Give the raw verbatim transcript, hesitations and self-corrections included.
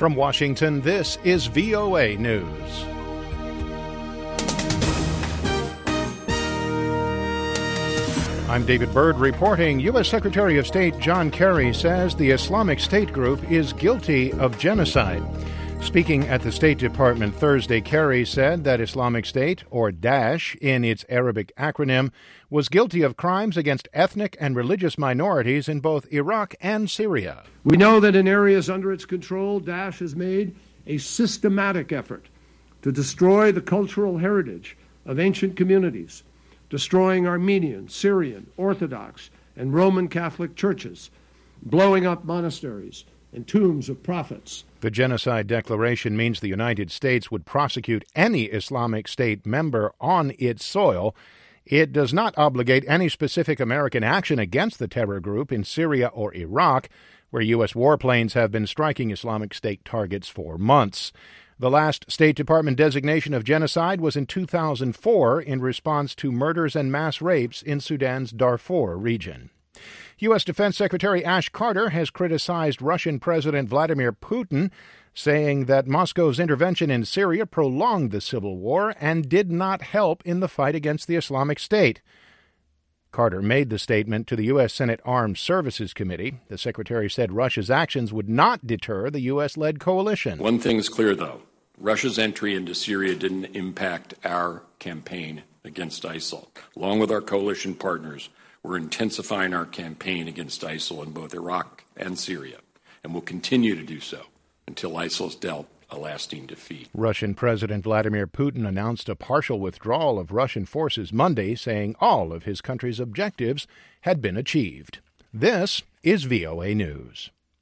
From Washington, this is V O A News. I'm David Byrd reporting. U S. Secretary of State John Kerry says the Islamic State group is guilty of genocide. Speaking at the State Department Thursday, Kerry said that Islamic State, or Daesh in its Arabic acronym, was guilty of crimes against ethnic and religious minorities in both Iraq and Syria. We know that in areas under its control, Daesh has made a systematic effort to destroy the cultural heritage of ancient communities, destroying Armenian, Syrian, Orthodox, and Roman Catholic churches, blowing up monasteries and tombs of prophets. The genocide declaration means the United States would prosecute any Islamic State member on its soil. It does not obligate any specific American action against the terror group in Syria or Iraq, where U S warplanes have been striking Islamic State targets for months. The last State Department designation of genocide was in two thousand four in response to murders and mass rapes in Sudan's Darfur region. U S. Defense Secretary Ash Carter has criticized Russian President Vladimir Putin, saying that Moscow's intervention in Syria prolonged the civil war and did not help in the fight against the Islamic State. Carter made the statement to the U S. Senate Armed Services Committee. The secretary said Russia's actions would not deter the U S.-led coalition. One thing's clear, though. Russia's entry into Syria didn't impact our campaign against ISIL. Along with our coalition partners, we're intensifying our campaign against ISIL in both Iraq and Syria, and will continue to do so until ISIL's dealt a lasting defeat. Russian President Vladimir Putin announced a partial withdrawal of Russian forces Monday, saying all of his country's objectives had been achieved. This is V O A News.